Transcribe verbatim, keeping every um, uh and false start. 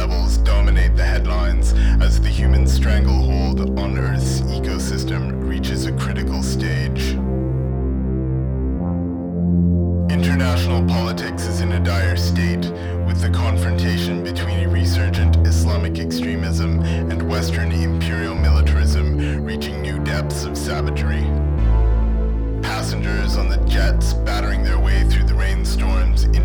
levels dominate the headlines as the human stranglehold on Earth's ecosystem reaches a critical stage. International politics is in a dire state, with the confrontation between resurgent Islamic extremism and Western imperial militarism reaching new depths of savagery. Passengers on the jets battering their way through the rainstorms